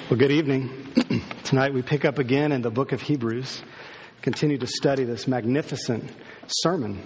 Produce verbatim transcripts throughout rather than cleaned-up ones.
Well, good evening. Tonight we pick up again in the book of Hebrews, continue to study this magnificent sermon.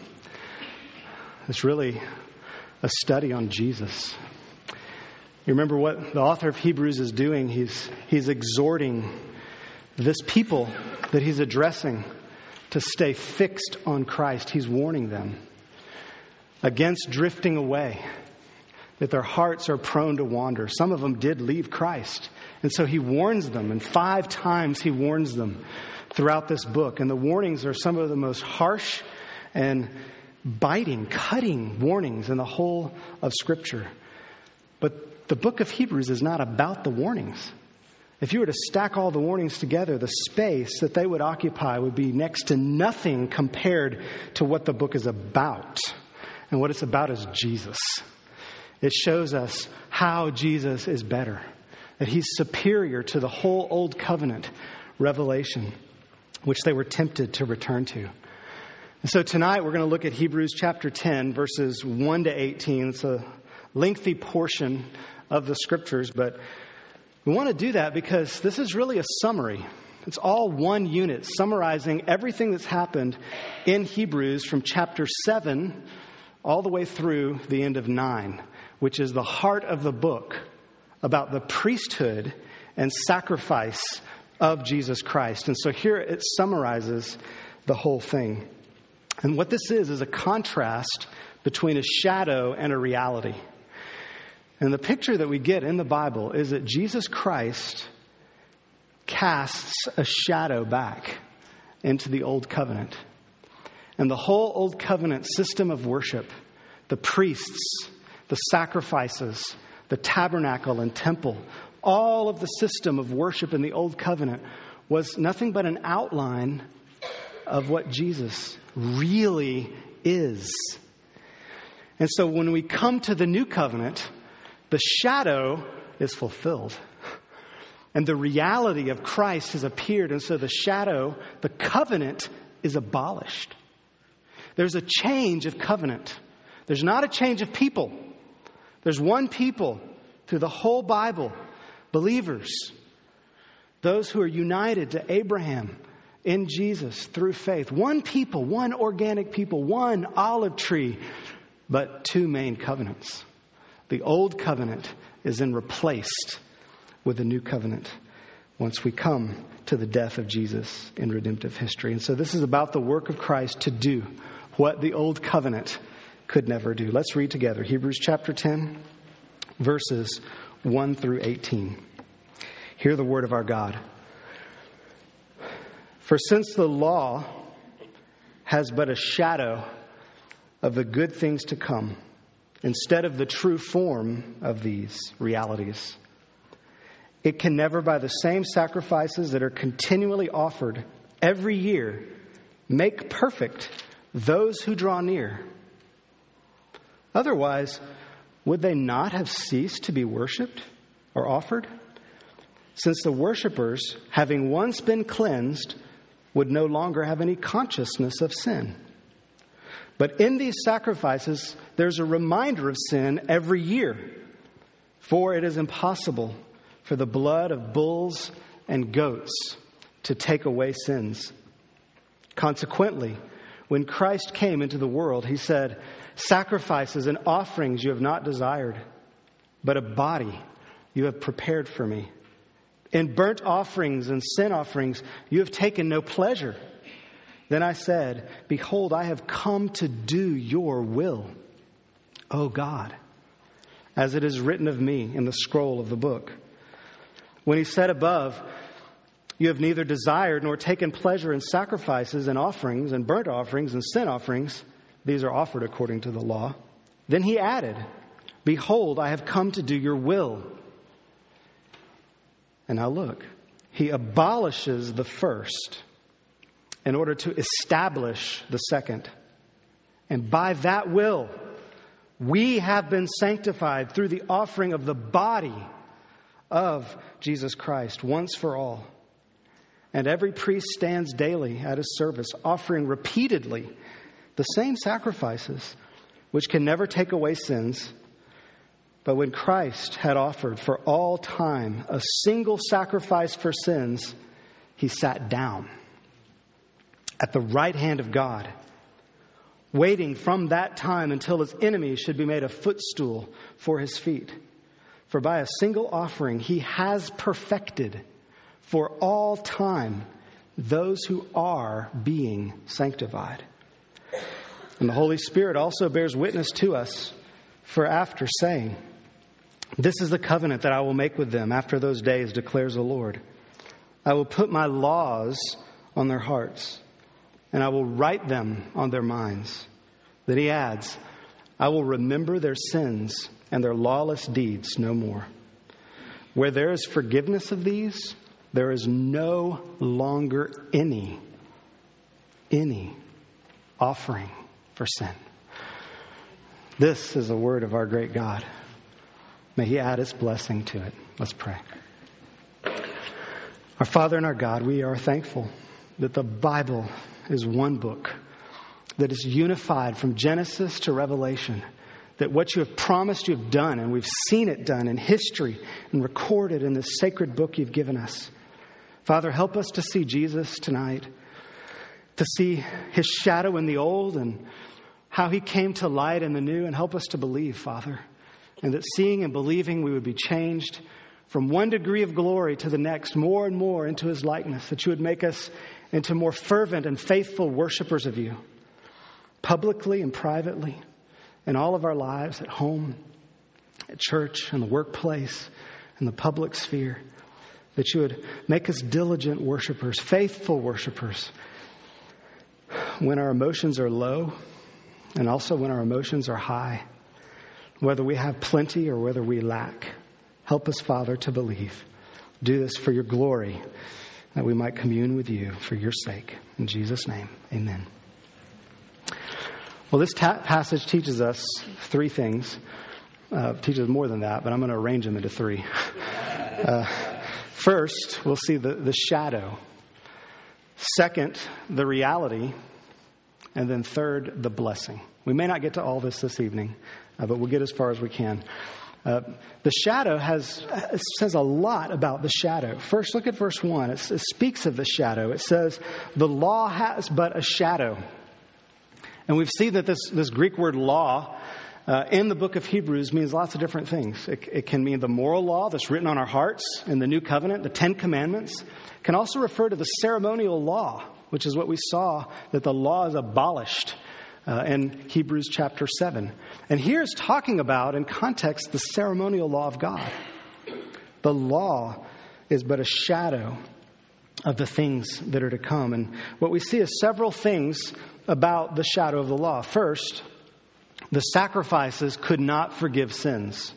It's really a study on Jesus. You remember what the author of Hebrews is doing? He's, he's exhorting this people that he's addressing to stay fixed on Christ. He's warning them against drifting away, that their hearts are prone to wander. Some of them did leave Christ. And so he warns them, and five times he warns them throughout this book. And the warnings are some of the most harsh and biting, cutting warnings in the whole of Scripture. But the book of Hebrews is not about the warnings. If you were to stack all the warnings together, the space that they would occupy would be next to nothing compared to what the book is about. And what it's about is Jesus. It shows us how Jesus is better, that he's superior to the whole Old Covenant revelation, which they were tempted to return to. And so tonight we're going to look at Hebrews chapter ten, verses one to eighteen. It's a lengthy portion of the Scriptures, but we want to do that because this is really a summary. It's all one unit summarizing everything that's happened in Hebrews from chapter seven all the way through the end of nine, which is the heart of the book about the priesthood and sacrifice of Jesus Christ. And so here it summarizes the whole thing. And what this is, is a contrast between a shadow and a reality. And the picture that we get in the Bible is that Jesus Christ casts a shadow back into the Old Covenant. And the whole Old Covenant system of worship, the priests, the sacrifices, the tabernacle and temple, all of the system of worship in the Old Covenant was nothing but an outline of what Jesus really is. And so when we come to the New Covenant, the shadow is fulfilled. And the reality of Christ has appeared. And so the shadow, the covenant, is abolished. There's a change of covenant. There's not a change of people. There's one people through the whole Bible, believers, those who are united to Abraham in Jesus through faith. One people, one organic people, one olive tree, but two main covenants. The old covenant is then replaced with the new covenant once we come to the death of Jesus in redemptive history. And so this is about the work of Christ to do what the old covenant could never do. Let's read together Hebrews chapter ten, verses one through eighteen. Hear the word of our God. For since the law has but a shadow of the good things to come, instead of the true form of these realities, it can never, by the same sacrifices that are continually offered every year, make perfect those who draw near. Otherwise, would they not have ceased to be worshipped or offered? Since the worshipers, having once been cleansed, would no longer have any consciousness of sin. But in these sacrifices, there's a reminder of sin every year. For it is impossible for the blood of bulls and goats to take away sins. Consequently, when Christ came into the world, he said, "Sacrifices and offerings you have not desired, but a body you have prepared for me. In burnt offerings and sin offerings you have taken no pleasure. Then I said, Behold, I have come to do your will, O God, as it is written of me in the scroll of the book." When he said above, "You have neither desired nor taken pleasure in sacrifices and offerings and burnt offerings and sin offerings," these are offered according to the law. Then he added, "Behold, I have come to do your will." And now look, he abolishes the first in order to establish the second. And by that will, we have been sanctified through the offering of the body of Jesus Christ once for all. And every priest stands daily at his service, offering repeatedly the same sacrifices, which can never take away sins, But when Christ had offered for all time a single sacrifice for sins, he sat down at the right hand of God, waiting from that time until his enemies should be made a footstool for his feet. For by a single offering, he has perfected for all time those who are being sanctified. And the Holy Spirit also bears witness to us, for after saying, "This is the covenant that I will make with them after those days, declares the Lord. I will put my laws on their hearts, and I will write them on their minds." Then he adds, "I will remember their sins and their lawless deeds no more. Where there is forgiveness of these, there is no longer any, any offering for sin." This is the word of our great God. May he add his blessing to it. Let's pray. Our Father and our God, we are thankful that the Bible is one book that is unified from Genesis to Revelation, that what you have promised you have done, and we've seen it done in history and recorded in this sacred book you've given us. Father, help us to see Jesus tonight, to see his shadow in the old and how he came to light in the new, and help us to believe, Father, and that seeing and believing we would be changed from one degree of glory to the next, more and more into his likeness, that you would make us into more fervent and faithful worshipers of you, publicly and privately, in all of our lives, at home, at church, in the workplace, in the public sphere, that you would make us diligent worshipers, faithful worshipers, when our emotions are low and also when our emotions are high, whether we have plenty or whether we lack. Help us, Father, to believe. Do this for your glory, that we might commune with you for your sake. In Jesus' name, amen. Well, this ta- passage teaches us three things. Uh, teaches more than that, but I'm going to arrange them into three. Uh, first, we'll see the, the shadow. Second, the reality. And then third, the blessing. We may not get to all this this evening, uh, but we'll get as far as we can. Uh, the shadow has it says a lot about the shadow. First, look at verse one. It, it speaks of the shadow. It says, "The law has but a shadow." And we've seen that this, this Greek word law uh, in the book of Hebrews means lots of different things. It, it can mean the moral law that's written on our hearts in the New Covenant, the Ten Commandments. It can also refer to the ceremonial law, which is what we saw, that the law is abolished uh, in Hebrews chapter seven. And here it's talking about, in context, the ceremonial law of God. The law is but a shadow of the things that are to come. And what we see is several things about the shadow of the law. First, the sacrifices could not forgive sins.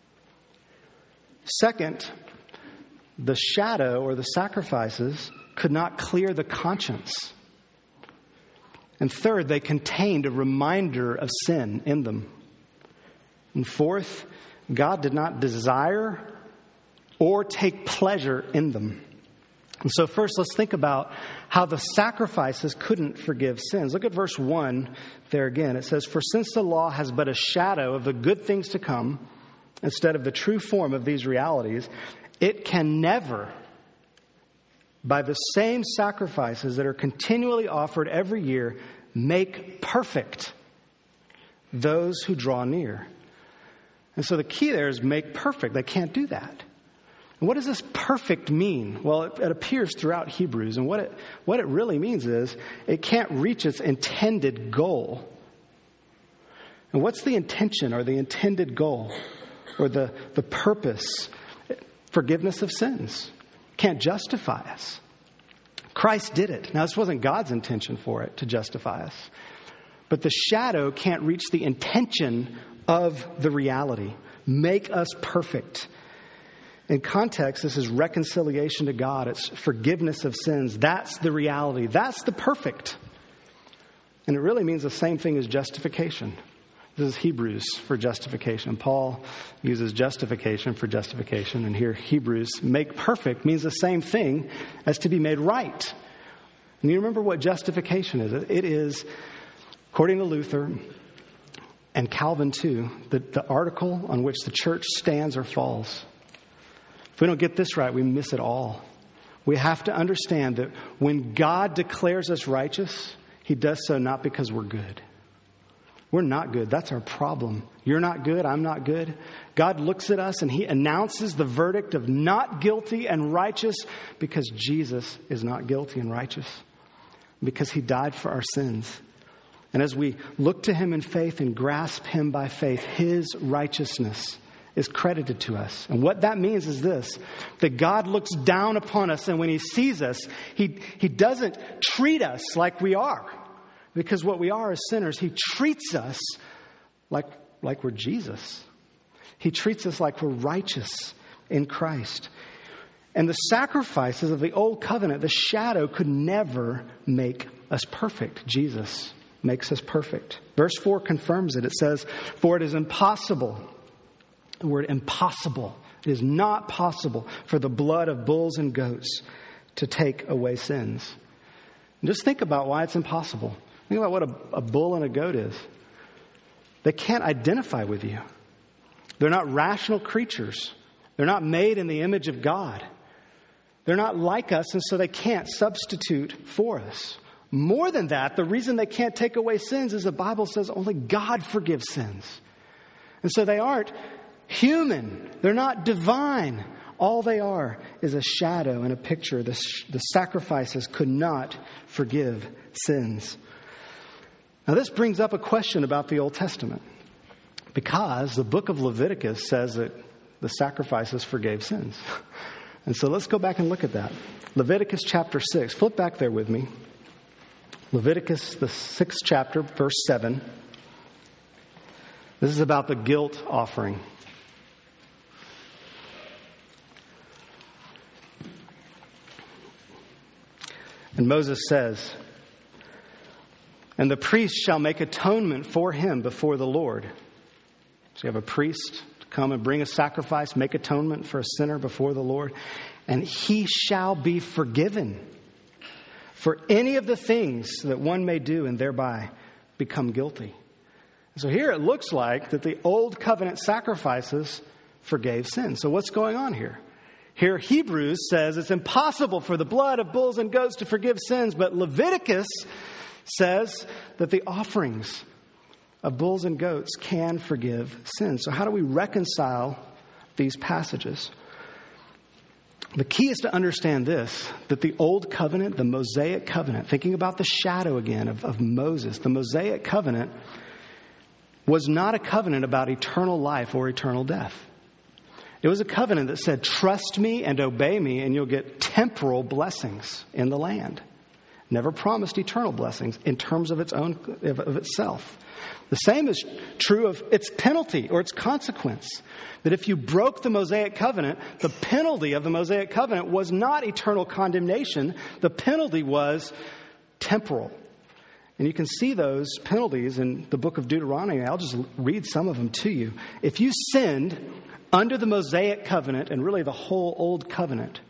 Second, the shadow or the sacrifices could not clear the conscience. And third, they contained a reminder of sin in them. And fourth, God did not desire or take pleasure in them. And so first, let's think about how the sacrifices couldn't forgive sins. Look at verse one there again. It says, "For since the law has but a shadow of the good things to come, instead of the true form of these realities, it can never, by the same sacrifices that are continually offered every year, make perfect those who draw near." And so the key there is make perfect. They can't do that. And what does this perfect mean? Well, it, it appears throughout Hebrews. And what it, what it really means is it can't reach its intended goal. And what's the intention or the intended goal or the, the purpose? Forgiveness of sins. Can't justify us. Christ did it. Now, this wasn't God's intention for it to justify us. But the shadow can't reach the intention of the reality. Make us perfect. In context, this is reconciliation to God. It's forgiveness of sins. That's the reality. That's the perfect. And it really means the same thing as justification. This is Hebrews for justification. Paul uses justification for justification. And here, Hebrews, make perfect, means the same thing as to be made right. And you remember what justification is. It is, according to Luther, and Calvin too, the, the article on which the church stands or falls. If we don't get this right, we miss it all. We have to understand that when God declares us righteous, he does so not because we're good. We're not good. That's our problem. You're not good. I'm not good. God looks at us and he announces the verdict of not guilty and righteous because Jesus is not guilty and righteous. Because he died for our sins. And as we look to him in faith and grasp him by faith, his righteousness is credited to us. And what that means is this, that God looks down upon us, and when he sees us, he, he doesn't treat us like we are. Because what we are as sinners, he treats us like, like we're Jesus. He treats us like we're righteous in Christ. And the sacrifices of the old covenant, the shadow, could never make us perfect. Jesus makes us perfect. Verse four confirms it. It says, for it is impossible. The word impossible. It is not possible for the blood of bulls and goats to take away sins. And just think about why it's impossible. Think about what a, a bull and a goat is. They can't identify with you. They're not rational creatures. They're not made in the image of God. They're not like us, and so they can't substitute for us. More than that, the reason they can't take away sins is the Bible says only God forgives sins. And so they aren't human. They're not divine. All they are is a shadow and a picture. The, the sacrifices could not forgive sins. Now, this brings up a question about the Old Testament. Because the book of Leviticus says that the sacrifices forgave sins. And so let's go back and look at that. Leviticus chapter six. Flip back there with me. Leviticus, the sixth chapter, verse seven. This is about the guilt offering. And Moses says, and the priest shall make atonement for him before the Lord. So you have a priest to come and bring a sacrifice, make atonement for a sinner before the Lord. And he shall be forgiven for any of the things that one may do and thereby become guilty. So here it looks like that the old covenant sacrifices forgave sin. So what's going on here? Here Hebrews says it's impossible for the blood of bulls and goats to forgive sins, but Leviticus says that the offerings of bulls and goats can forgive sins. So how do we reconcile these passages? The key is to understand this, that the old covenant, the Mosaic covenant, thinking about the shadow again of, of Moses, the Mosaic covenant was not a covenant about eternal life or eternal death. It was a covenant that said, trust me and obey me and you'll get temporal blessings in the land. Never promised eternal blessings in terms of its own, of itself. The same is true of its penalty or its consequence. That if you broke the Mosaic covenant, the penalty of the Mosaic covenant was not eternal condemnation. The penalty was temporal. And you can see those penalties in the book of Deuteronomy. I'll just read some of them to you. If you sinned under the Mosaic covenant and really the whole old covenant,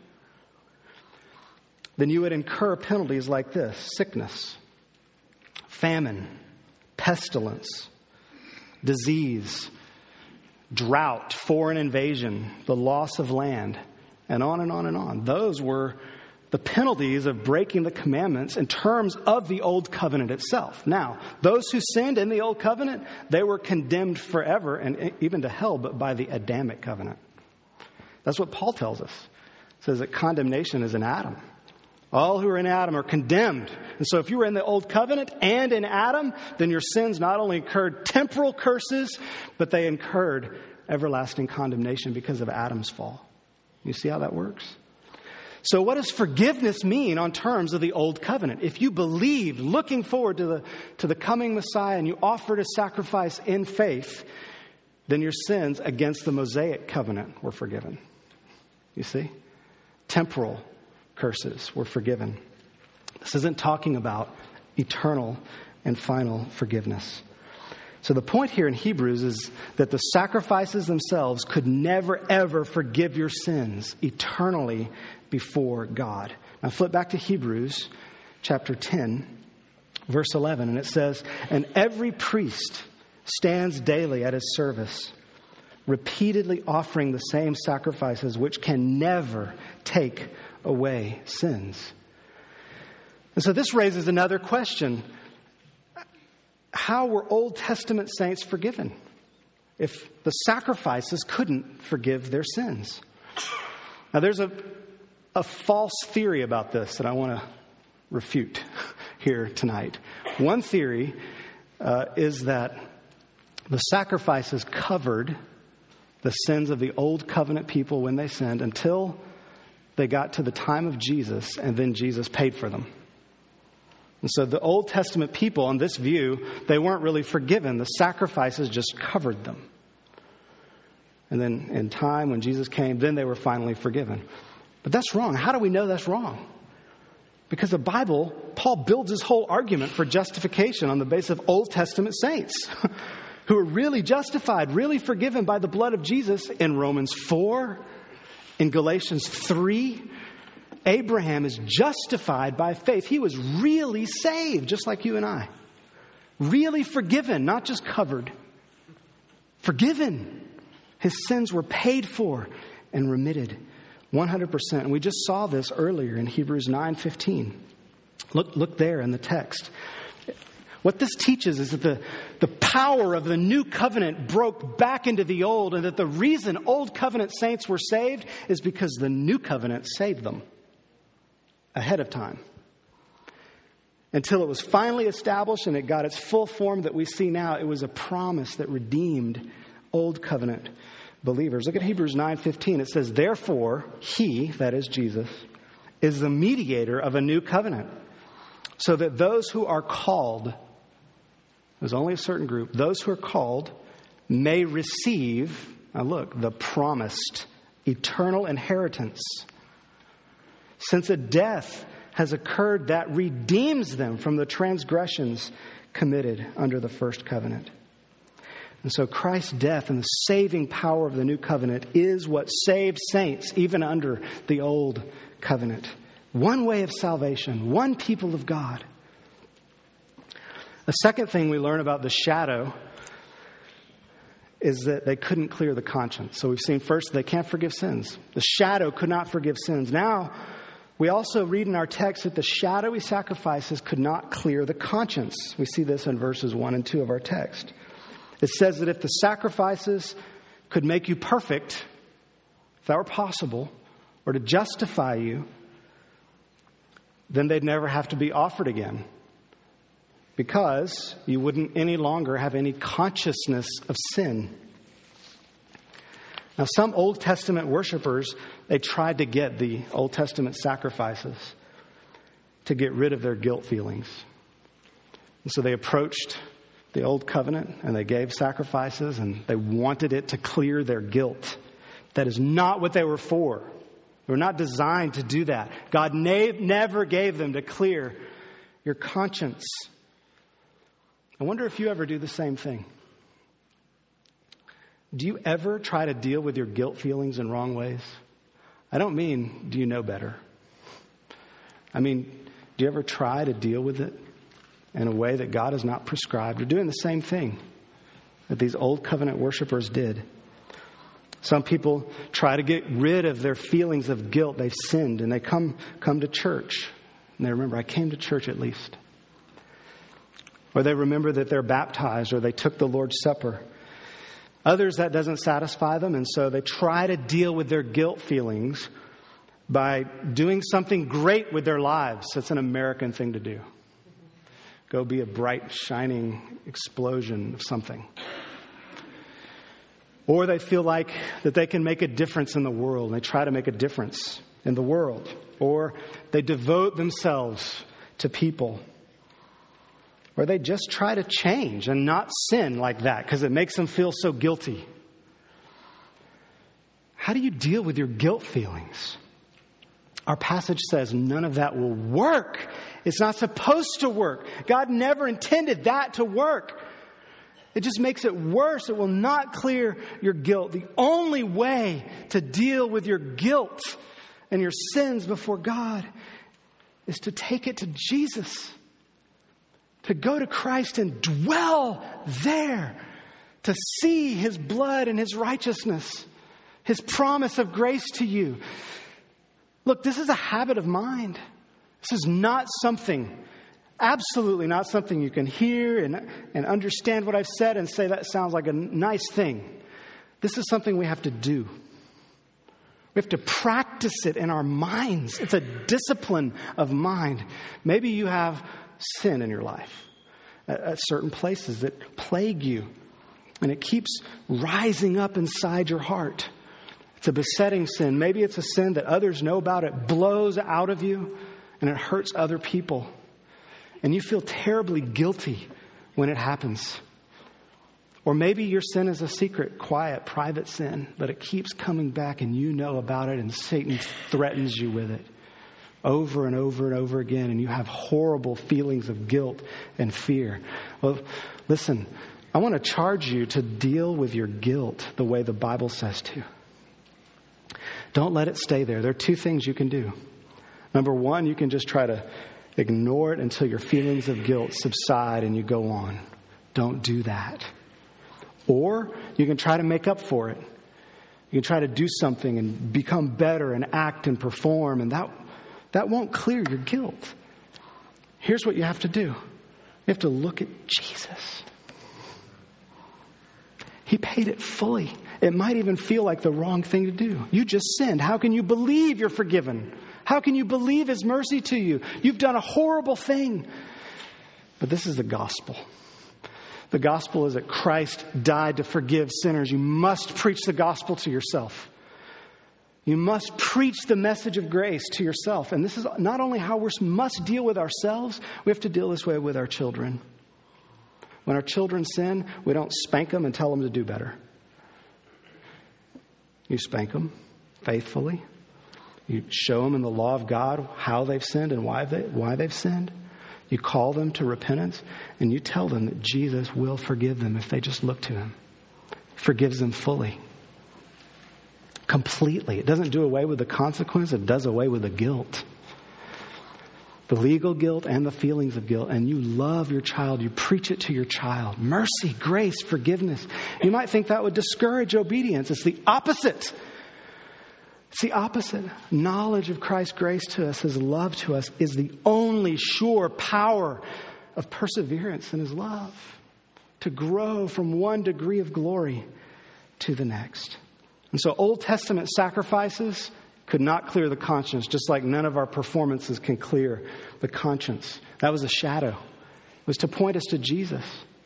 then you would incur penalties like this: sickness, famine, pestilence, disease, drought, foreign invasion, the loss of land, and on and on and on. Those were the penalties of breaking the commandments in terms of the old covenant itself. Now, those who sinned in the old covenant, they were condemned forever and even to hell, but by the Adamic covenant. That's what Paul tells us. He says that condemnation is in Adam. All who are in Adam are condemned. And so if you were in the old covenant and in Adam, then your sins not only incurred temporal curses, but they incurred everlasting condemnation because of Adam's fall. You see how that works? So what does forgiveness mean on terms of the old covenant? If you believed, looking forward to the, to the coming Messiah, and you offered a sacrifice in faith, then your sins against the Mosaic covenant were forgiven. You see? Temporal curses were forgiven. This isn't talking about eternal and final forgiveness. So the point here in Hebrews is that the sacrifices themselves could never, ever forgive your sins eternally before God. Now flip back to Hebrews chapter ten, verse eleven, and it says, and every priest stands daily at his service, repeatedly offering the same sacrifices which can never take away sins. And so this raises another question. How were Old Testament saints forgiven if the sacrifices couldn't forgive their sins? Now there's a, a false theory about this that I want to refute here tonight. One theory uh, is that the sacrifices covered the sins of the old covenant people when they sinned until they got to the time of Jesus, and then Jesus paid for them. And so the Old Testament people, on this view, they weren't really forgiven. The sacrifices just covered them. And then in time, when Jesus came, then they were finally forgiven. But that's wrong. How do we know that's wrong? Because the Bible, Paul builds his whole argument for justification on the basis of Old Testament saints who are really justified, really forgiven by the blood of Jesus in Romans four, in Galatians three. Abraham is justified by faith. He was really saved, just like you and I. Really forgiven, not just covered. Forgiven. His sins were paid for and remitted one hundred percent. And we just saw this earlier in Hebrews nine fifteen. Look, look there in the text. What this teaches is that the, the power of the new covenant broke back into the old, and that the reason old covenant saints were saved is because the new covenant saved them ahead of time. Until it was finally established and it got its full form that we see now, it was a promise that redeemed old covenant believers. Look at Hebrews nine fifteen. It says, therefore, he, that is Jesus, is the mediator of a new covenant, so that those who are called, there's only a certain group, those who are called may receive, now look, the promised eternal inheritance, since a death has occurred that redeems them from the transgressions committed under the first covenant. And so Christ's death and the saving power of the new covenant is what saved saints even under the old covenant. One way of salvation, one people of God. A second thing we learn about the shadow is that they couldn't clear the conscience. So we've seen first they can't forgive sins. The shadow could not forgive sins. Now we also read in our text that the shadowy sacrifices could not clear the conscience. We see this in verses one and two of our text. It says that if the sacrifices could make you perfect, if that were possible, or to justify you, then they'd never have to be offered again, because you wouldn't any longer have any consciousness of sin. Now, some Old Testament worshipers, they tried to get the Old Testament sacrifices to get rid of their guilt feelings. And so they approached the Old Covenant and they gave sacrifices and they wanted it to clear their guilt. That is not what they were for. They were not designed to do that. God na- never gave them to clear your conscience. I wonder if you ever do the same thing. Do you ever try to deal with your guilt feelings in wrong ways? I don't mean, do you know better? I mean, do you ever try to deal with it in a way that God has not prescribed? You're doing the same thing that these old covenant worshipers did. Some people try to get rid of their feelings of guilt. They've sinned and they come, come to church. And they remember, I came to church at least. Or they remember that they're baptized or they took the Lord's Supper. Others, that doesn't satisfy them, and so they try to deal with their guilt feelings by doing something great with their lives. That's an American thing to do. Go be a bright, shining explosion of something. Or they feel like that they can make a difference in the world, and they try to make a difference in the world. Or they devote themselves to people. Or they just try to change and not sin like that because it makes them feel so guilty. How do you deal with your guilt feelings? Our passage says none of that will work. It's not supposed to work. God never intended that to work. It just makes it worse. It will not clear your guilt. The only way to deal with your guilt and your sins before God is to take it to Jesus. To go to Christ and dwell there to see his blood and his righteousness, his promise of grace to you. Look, this is a habit of mind. This is not something, absolutely not something you can hear and, and understand what I've said and say that sounds like a nice thing. This is something we have to do. We have to practice it in our minds. It's a discipline of mind. Maybe you have sin in your life at, at certain places that plague you, and it keeps rising up inside your heart. It's a besetting sin. Maybe it's a sin that others know about. It blows out of you, and it hurts other people. And you feel terribly guilty when it happens. Or maybe your sin is a secret, quiet, private sin, but it keeps coming back and you know about it, and Satan threatens you with it over and over and over again, and you have horrible feelings of guilt and fear. Well, listen, I want to charge you to deal with your guilt the way the Bible says to. Don't let it stay there. There are two things you can do. Number one, you can just try to ignore it until your feelings of guilt subside and you go on. Don't do that. Or you can try to make up for it. You can try to do something and become better and act and perform, and that that won't clear your guilt. Here's what you have to do. You have to look at Jesus. He paid it fully. It might even feel like the wrong thing to do. You just sinned. How can you believe you're forgiven? How can you believe his mercy to you? You've done a horrible thing. But this is the gospel. The gospel is that Christ died to forgive sinners. You must preach the gospel to yourself. You must preach the message of grace to yourself. And this is not only how we must deal with ourselves, we have to deal this way with our children. When our children sin, we don't spank them and tell them to do better. You spank them faithfully. You show them in the law of God how they've sinned and why they, why they've sinned. You call them to repentance, and you tell them that Jesus will forgive them if they just look to him. He forgives them fully. Completely. It doesn't do away with the consequence. It does away with the guilt. The legal guilt and the feelings of guilt. And you love your child. You preach it to your child. Mercy, grace, forgiveness. You might think that would discourage obedience. It's the opposite. It's the opposite. Knowledge of Christ's grace to us, his love to us, is the only sure power of perseverance in his love. To grow from one degree of glory to the next. And so Old Testament sacrifices could not clear the conscience, just like none of our performances can clear the conscience. That was a shadow. It was to point us to Jesus.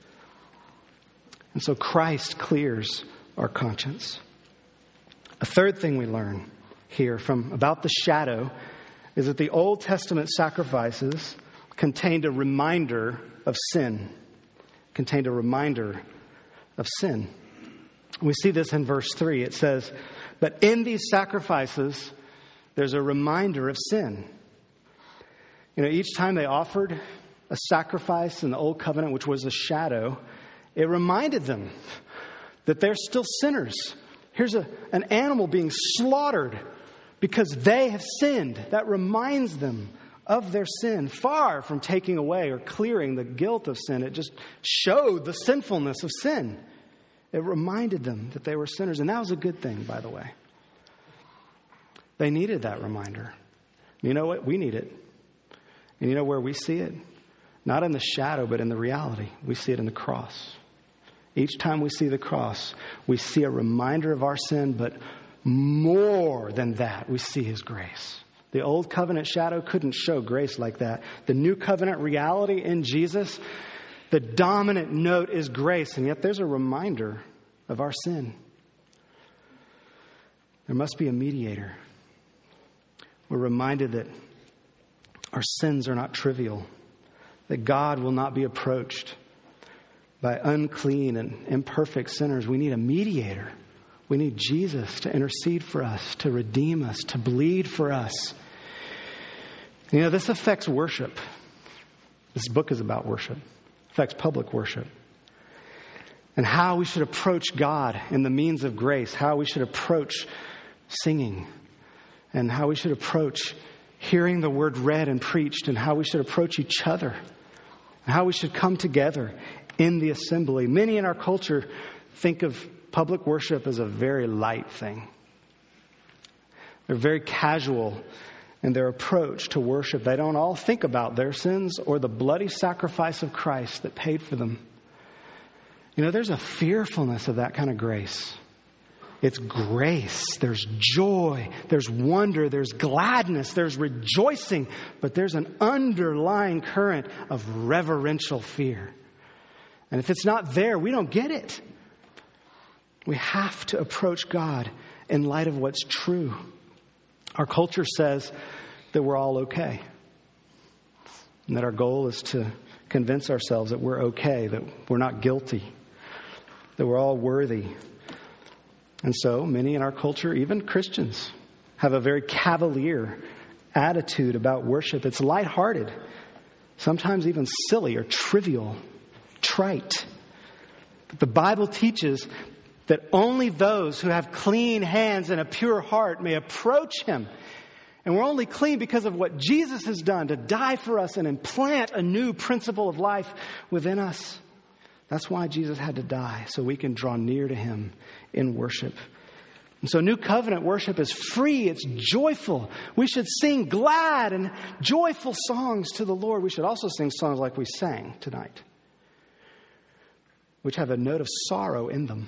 And so Christ clears our conscience. A third thing we learn here from about the shadow is that the Old Testament sacrifices contained a reminder of sin. Contained a reminder of sin. We see this in verse three. It says, but in these sacrifices, there's a reminder of sin. You know, each time they offered a sacrifice in the Old Covenant, which was a shadow, it reminded them that they're still sinners. Here's a, an animal being slaughtered because they have sinned. That reminds them of their sin, far from taking away or clearing the guilt of sin. It just showed the sinfulness of sin. It reminded them that they were sinners. And that was a good thing, by the way. They needed that reminder. You know what? We need it. And you know where we see it? Not in the shadow, but in the reality. We see it in the cross. Each time we see the cross, we see a reminder of our sin, but more than that, we see his grace. The old covenant shadow couldn't show grace like that. The new covenant reality in Jesus, the dominant note is grace, and yet there's a reminder of our sin. There must be a mediator. We're reminded that our sins are not trivial, that God will not be approached by unclean and imperfect sinners. We need a mediator. We need Jesus to intercede for us, to redeem us, to bleed for us. You know, this affects worship. This book is about worship. It affects public worship. And how we should approach God in the means of grace, how we should approach singing, and how we should approach hearing the word read and preached, and how we should approach each other, and how we should come together in the assembly. Many in our culture think of public worship as a very light thing. They're very casual in their approach to worship. They don't all think about their sins or the bloody sacrifice of Christ that paid for them. You know, there's a fearfulness of that kind of grace. It's grace. There's joy. There's wonder. There's gladness. There's rejoicing. But there's an underlying current of reverential fear. And if it's not there, we don't get it. We have to approach God in light of what's true. Our culture says that we're all okay. And that our goal is to convince ourselves that we're okay, that we're not guilty, that we're all worthy. And so many in our culture, even Christians, have a very cavalier attitude about worship. It's lighthearted, sometimes even silly or trivial, trite. But the Bible teaches that only those who have clean hands and a pure heart may approach Him. And we're only clean because of what Jesus has done to die for us and implant a new principle of life within us. That's why Jesus had to die, so we can draw near to Him in worship. And so New Covenant worship is free. It's joyful. We should sing glad and joyful songs to the Lord. We should also sing songs like we sang tonight, which have a note of sorrow in them.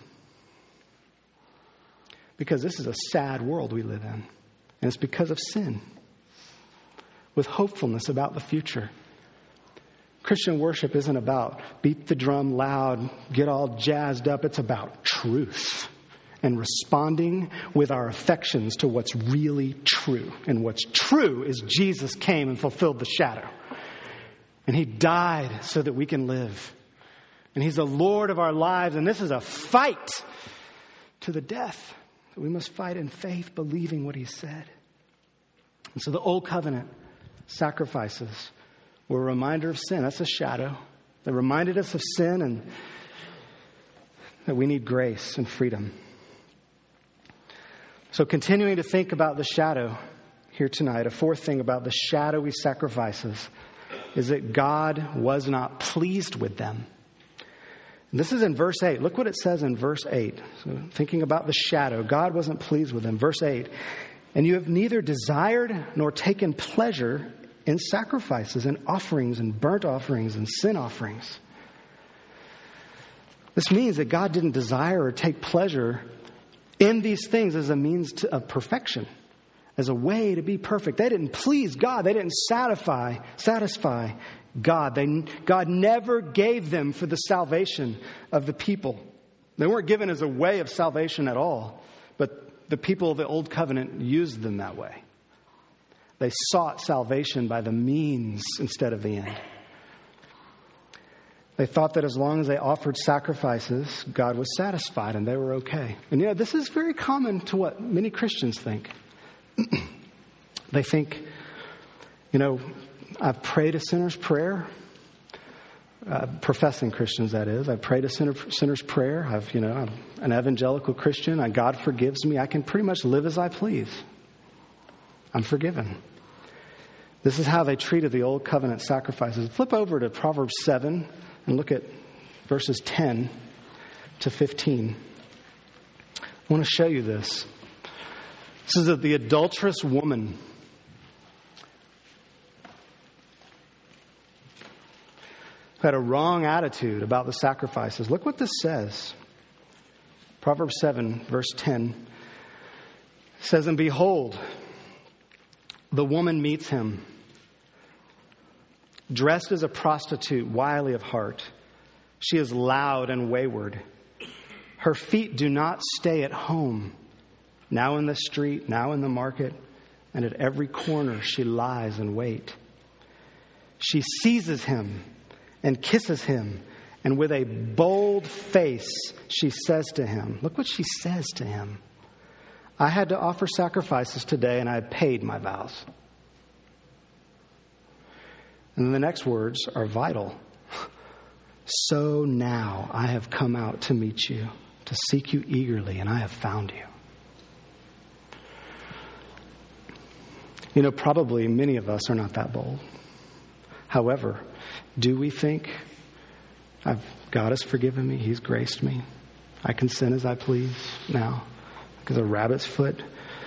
Because this is a sad world we live in. And it's because of sin. With hopefulness about the future. Christian worship isn't about beat the drum loud, get all jazzed up. It's about truth. And responding with our affections to what's really true. And what's true is Jesus came and fulfilled the shadow. And He died so that we can live. And He's the Lord of our lives. And this is a fight to the death. We must fight in faith, believing what He said. And so the Old Covenant sacrifices were a reminder of sin. That's a shadow. They reminded us of sin and that we need grace and freedom. So continuing to think about the shadow here tonight, a fourth thing about the shadowy sacrifices is that God was not pleased with them. And this is in verse eight. Look what it says in verse eight. So thinking about the shadow, God wasn't pleased with them. Verse eight, and you have neither desired nor taken pleasure in sacrifices and offerings and burnt offerings and sin offerings. This means that God didn't desire or take pleasure in these things as a means to, of perfection, as a way to be perfect. They didn't please God. They didn't satisfy, satisfy God. They, God never gave them for the salvation of the people. They weren't given as a way of salvation at all, but the people of the Old Covenant used them that way. They sought salvation by the means instead of the end. They thought that as long as they offered sacrifices, God was satisfied and they were okay. And you know, this is very common to what many Christians think. They think, you know, I've prayed a sinner's prayer, uh, professing Christians, that is. I've prayed a sinner, sinner's prayer. I've, you know, I'm an evangelical Christian. I, God forgives me. I can pretty much live as I please. I'm forgiven. This is how they treated the Old Covenant sacrifices. Flip over to Proverbs seven and look at verses ten to fifteen. I want to show you this. This is of the adulterous woman. Who had a wrong attitude about the sacrifices. Look what this says. Proverbs seven, verse ten. It says, and behold, the woman meets him, dressed as a prostitute, wily of heart. She is loud and wayward. Her feet do not stay at home. Now in the street, now in the market, and at every corner she lies in wait. She seizes him and kisses him, and with a bold face she says to him, look what she says to him. I had to offer sacrifices today, and I paid my vows. And then the next words are vital. So now I have come out to meet you, to seek you eagerly, and I have found you. You know, probably many of us are not that bold. However, do we think, I've, God has forgiven me, He's graced me, I can sin as I please now, like as a rabbit's foot.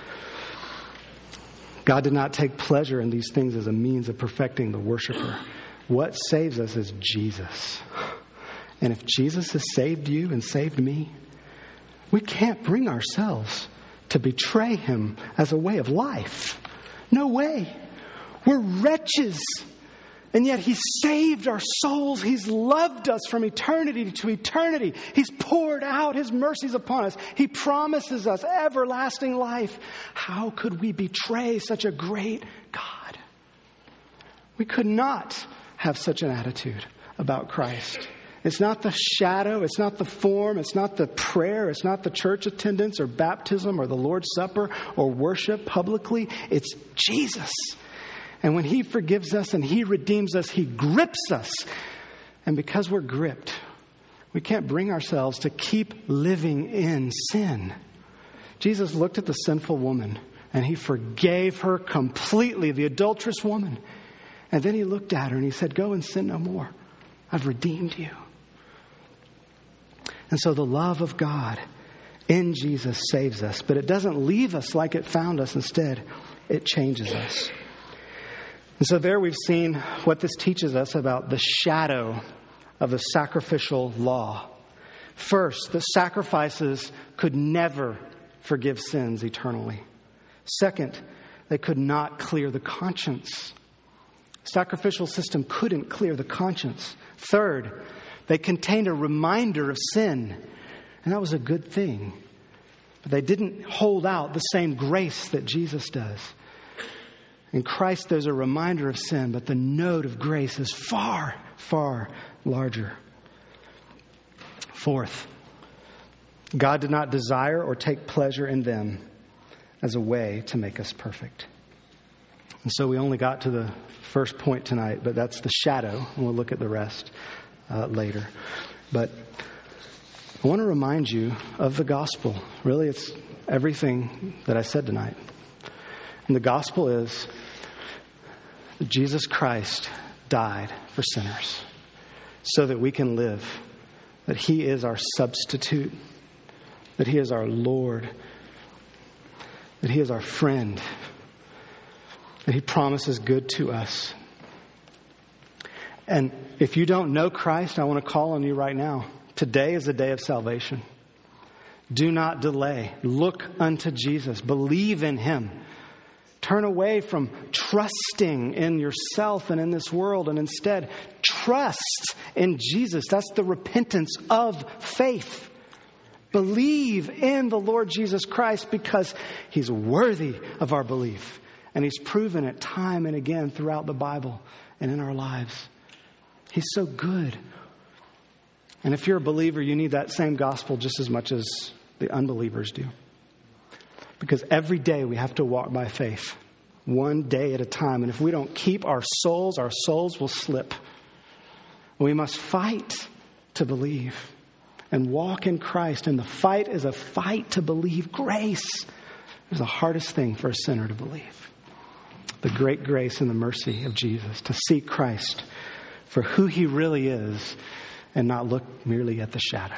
God did not take pleasure in these things as a means of perfecting the worshiper. What saves us is Jesus. And if Jesus has saved you and saved me, we can't bring ourselves to betray him as a way of life. No way. We're wretches. And yet he saved our souls. He's loved us from eternity to eternity. He's poured out his mercies upon us. He promises us everlasting life. How could we betray such a great God? We could not have such an attitude about Christ. It's not the shadow. It's not the form. It's not the prayer. It's not the church attendance or baptism or the Lord's Supper or worship publicly. It's Jesus. And when he forgives us and he redeems us, he grips us. And because we're gripped, we can't bring ourselves to keep living in sin. Jesus looked at the sinful woman and he forgave her completely, the adulterous woman. And then he looked at her and he said, go and sin no more. I've redeemed you. And so the love of God in Jesus saves us, but it doesn't leave us like it found us. Instead, it changes us. And so there we've seen what this teaches us about the shadow of the sacrificial law. First, the sacrifices could never forgive sins eternally. Second, they could not clear the conscience. Sacrificial system couldn't clear the conscience. Third, they contained a reminder of sin. And that was a good thing. But they didn't hold out the same grace that Jesus does. In Christ, there's a reminder of sin, but the note of grace is far, far larger. Fourth, God did not desire or take pleasure in them as a way to make us perfect. And so we only got to the first point tonight, but that's the shadow, and we'll look at the rest uh, later. But I want to remind you of the gospel. Really, it's everything that I said tonight. And the gospel is that Jesus Christ died for sinners so that we can live, that he is our substitute, that he is our Lord, that he is our friend, that he promises good to us. And if you don't know Christ, I want to call on you right now. Today is a day of salvation. Do not delay. Look unto Jesus. Believe in him. Turn away from trusting in yourself and in this world, and instead trust in Jesus. That's the repentance of faith. Believe in the Lord Jesus Christ because he's worthy of our belief. And he's proven it time and again throughout the Bible and in our lives. He's so good. And if you're a believer, you need that same gospel just as much as the unbelievers do. Because every day we have to walk by faith, one day at a time. And if we don't keep our souls, our souls will slip. We must fight to believe and walk in Christ. And the fight is a fight to believe grace. It's the hardest thing for a sinner to believe. The great grace and the mercy of Jesus, to see Christ for who he really is and not look merely at the shadow.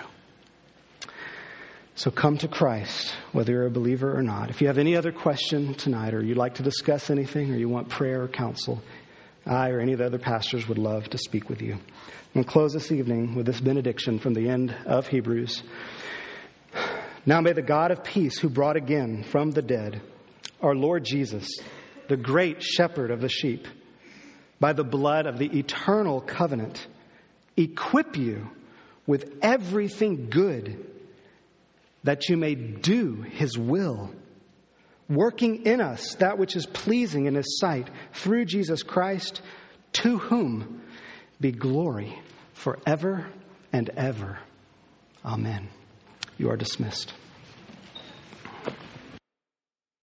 So come to Christ, whether you're a believer or not. If you have any other question tonight, or you'd like to discuss anything, or you want prayer or counsel, I or any of the other pastors would love to speak with you. We'll close this evening with this benediction from the end of Hebrews. Now may the God of peace, who brought again from the dead our Lord Jesus, the great shepherd of the sheep, by the blood of the eternal covenant, equip you with everything good, that you may do his will, working in us that which is pleasing in his sight, through Jesus Christ, to whom be glory forever and ever. Amen. You are dismissed.